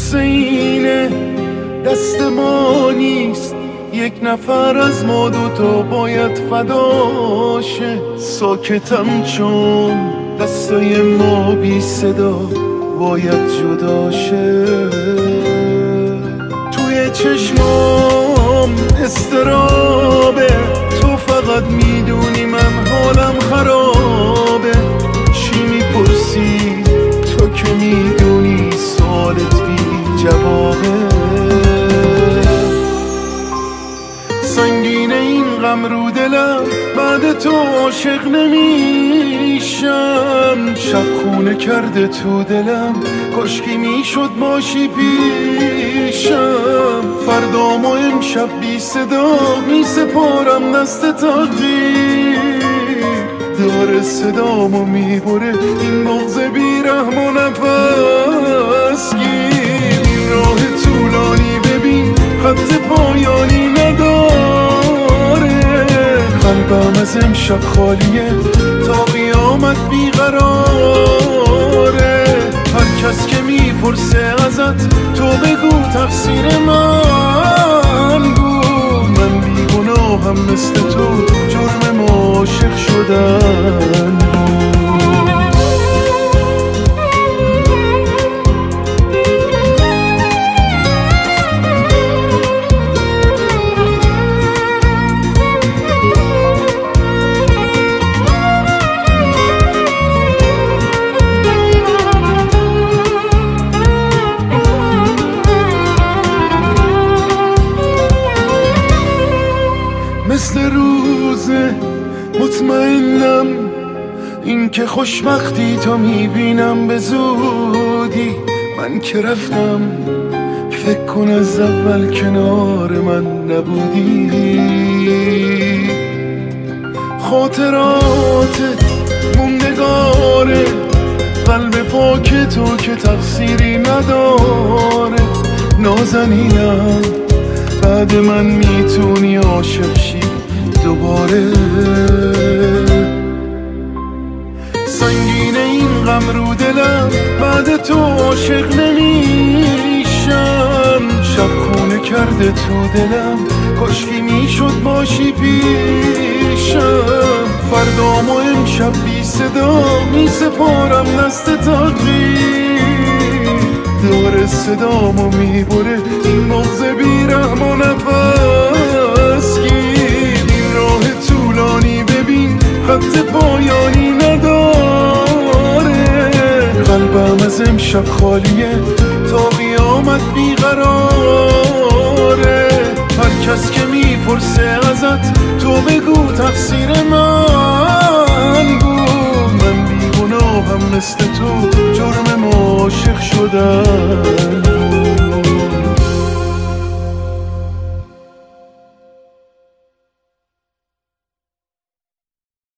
اینه دست ما نیست، یک نفر از ما دوتا باید فداشه. ساکتم چون دستای ما بی صدا باید جداشه. توی چشمام استرابه، تو فقط میدونی من حالم خرابه. چی میپرسی تو که میدونی سوالت بی جوابه. سنگینه این غم رو دلم، بعد تو عاشق نمیشم. شب خونه کرده تو دلم، کاشکی میشد باشی پیشم. فردام و امشب بی صدا میسپارم دست تقدیر. داره صدامو میبره این بغض بیرحم و نفس گیر. این راه طولانی ببین خط پایانی نداره. قلبم از امشب خالیه تا قیامت بیقراره. هر کس که میپرسه ازت تو بگو تقصیر من بود. من بیگناهم مثل تو، جرم عاشق شدن بود. مثل روزه مطمئنم این که خوشبختی تو میبینم به زودی. من که رفتم فکر کن از اول کنار من نبودی. خاطراتت موندگاره، قلب پاک تو که تقصیری نداره. نازنینم بعد من میتونی عاشق شی دوباره. سنگینه این غم رو دلم، بعد تو عاشق نمیشم. شب خونه کرده تو دلم، کاشکی میشد باشی پیشم. فردام و امشب بی صدا میسپارم دست تقدیر. داره صدامو میبره این بغض بیرحم و نفس گیر. این راه طولانی ببین خط پایانی نداره. قلبم از امشب خالیه تا قیامت بیقراره. هر کس که میپرسه ازت تو بگو تقصیر من بود. من بیگناهم مثل تو، جرم عاشق شدن